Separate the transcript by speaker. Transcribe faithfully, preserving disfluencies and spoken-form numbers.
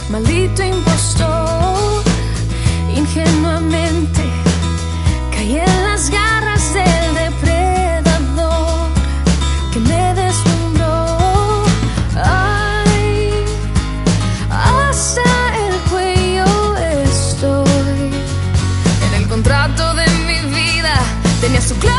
Speaker 1: Maldito impostor, ingenuamente caí en las garras del depredador que me deslumbró. Ay, hasta el cuello estoy. En el contrato de mi vida tenía su clave.